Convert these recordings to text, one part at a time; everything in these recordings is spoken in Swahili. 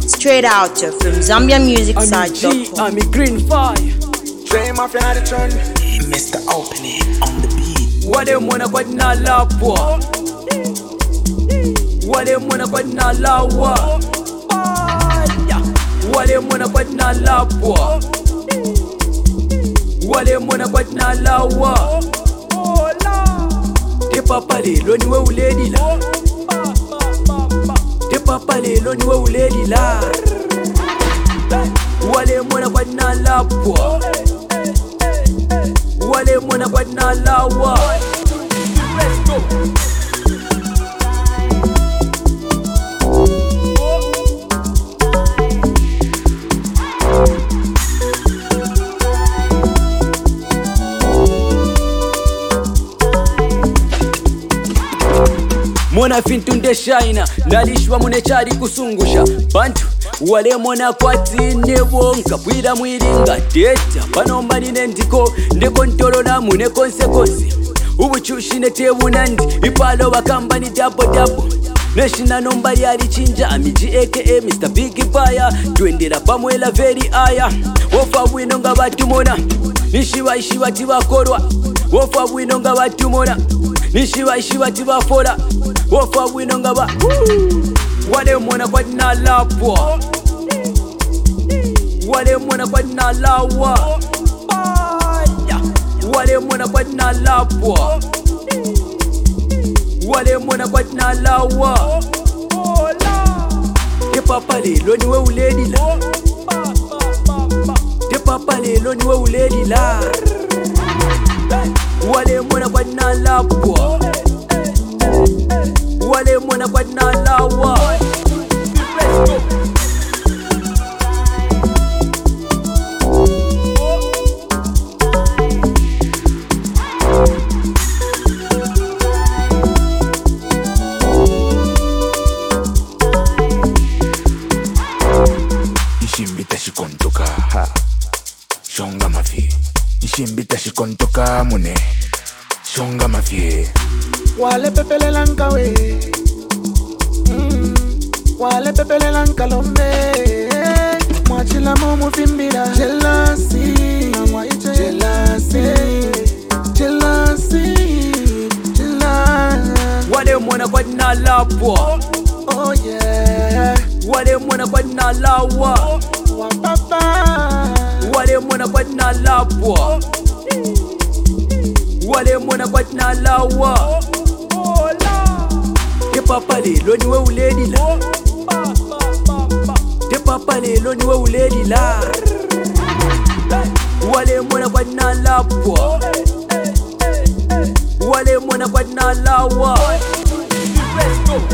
Straight out from ZambiaMusicSite.com. I'm a green fire. Dream of another turn. Mr. Open It on the beat. What them wanna quite not love for? What them wanna quite not love for? What them wanna quite not love for? What them wanna quite not love for? Te papa lelo niwe uledi la. Te papa lelo niwe uledi la. Wale mwana kwa na lapwa. Wale mwana kwa na lawa. Let's go. Mwana fintunde shaina nalishwa munechari kusungusha bantu wale mwana kwati nebonka bwira mwiringa deta panomba nine ndiko ntolona mune konsekonse ubuchushi netebunandi ipalo bakamba ni dabo neshina nomba yali chinja amiji aka Mr. Big Buyer twendera pamwela very aya ofa bwino nga batumona nishiwa tibakorwa ofa bwino nga batumona nishiwa tibafola ofa bwino nga ba wale mwana kwa na lapwa. Wale mwana kwa na lawa. Wale mwana kwa na lapwa. Wale mwana kwa na lawa. Te papa lelo niwe uledi la. Te papa lelo niwe uledi la. Wale mwana kwa na lapwa. Wale mwana kwa na lawa. Let's go. Nishimbita shikontoka shonga mafie. Nishimbita shikontoka mune shonga mafie. Wale pepele lankawe. Wale pepele lankalombe. Mwachila momu fimbira. Jealousy. Wale mwana kwa na lapwa. Oh yeah. Wale mwana kwa na lawa. Wapapa. Wale mwana kwa na lapwa. Wale mwana kwa na lawa. Te papa lelo niwe uledi la. Te papa lelo niwe uledi la. Wale mwana kwa na lapwa. Wale mwana kwa na lawa. Let's go.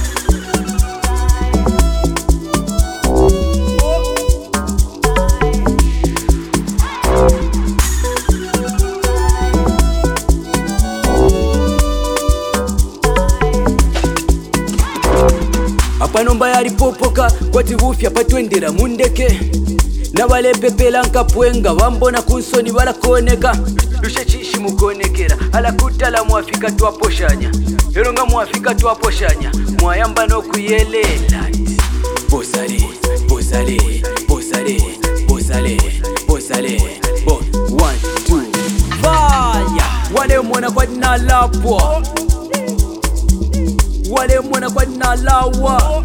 Apanomba yali popoka kwati bufya patwendera mundeke nabale pepela nkapwenga bambona kunsoni balakoneka lushe chishi mukonekera alakutala mwafika twaposhanya ero nga mwafika twaposhanya mwayamba nokuyelela bosale bo 1 2 fire wale mwana kwa na lapwa. Wale mwana kwa na lawa.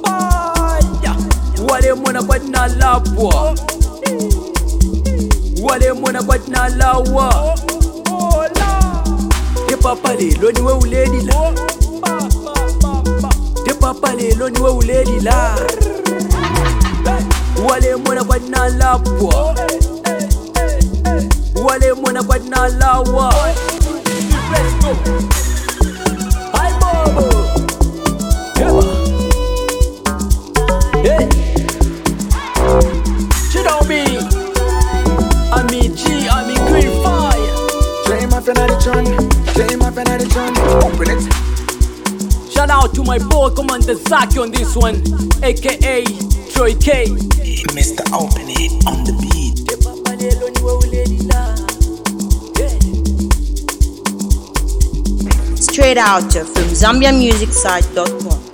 Wale mwana kwa na lapwa. Wale mwana kwa na lawa. Te papa lelo niwe uledi la. Te papa lelo niwe uledi la. Wale mwana kwa na lapwa. Wale mwana kwa na lawa. Let's go. Hi Bobo. Hey, you know me. I'm a G, I'm a green fire. Dream of another turn. Dream of another turn. Open it. Shout out to my boy Commander Zaki on this one, aka Troy K. Mr. Open It on the beat. Straight out from ZambiaMusicSite.com.